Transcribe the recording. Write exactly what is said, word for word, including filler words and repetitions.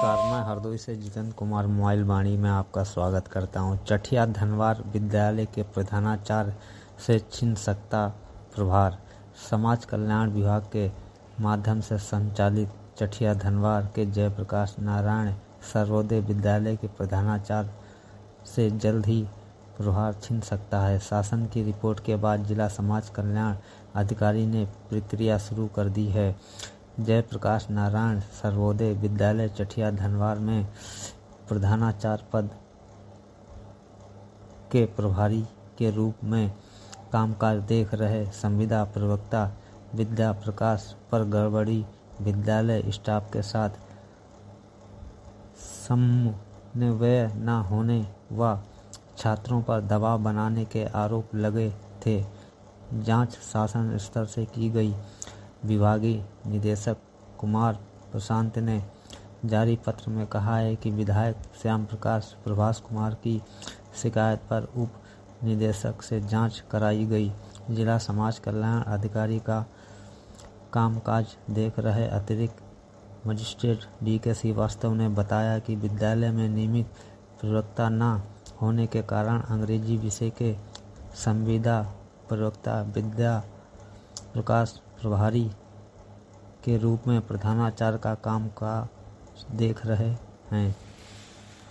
नमस्कार, मैं हरदोई से जितेंद्र कुमार मोबाइल वाणी में आपका स्वागत करता हूं। चठिया धनवार विद्यालय के प्रधानाचार्य से छिन सकता प्रभार। समाज कल्याण विभाग के माध्यम से संचालित चठिया धनवार के जयप्रकाश नारायण सर्वोदय विद्यालय के प्रधानाचार्य से जल्द ही प्रभार छिन सकता है। शासन की रिपोर्ट के बाद जिला समाज कल्याण अधिकारी ने प्रक्रिया शुरू कर दी है। जयप्रकाश नारायण सर्वोदय विद्यालय चठिया धनवार में प्रधानाचार्य पद के प्रभारी के रूप में कामकाज देख रहे संविदा प्रवक्ता विद्या प्रकाश पर गड़बड़ी, विद्यालय स्टाफ के साथ समन्वय न होने व छात्रों पर दबाव बनाने के आरोप लगे थे। जांच शासन स्तर से की गई। विभागीय निदेशक कुमार प्रशांत ने जारी पत्र में कहा है कि विधायक श्याम प्रकाश प्रभास कुमार की शिकायत पर उप निदेशक से जांच कराई गई। जिला समाज कल्याण अधिकारी का कामकाज देख रहे अतिरिक्त मजिस्ट्रेट डी के श्रीवास्तव ने बताया कि विद्यालय में नियमित प्रवक्ता न होने के कारण अंग्रेजी विषय के संविदा प्रवक्ता विद्या प्रकाश प्रभारी के रूप में प्रधानाचार्य का कामकाज देख रहे हैं।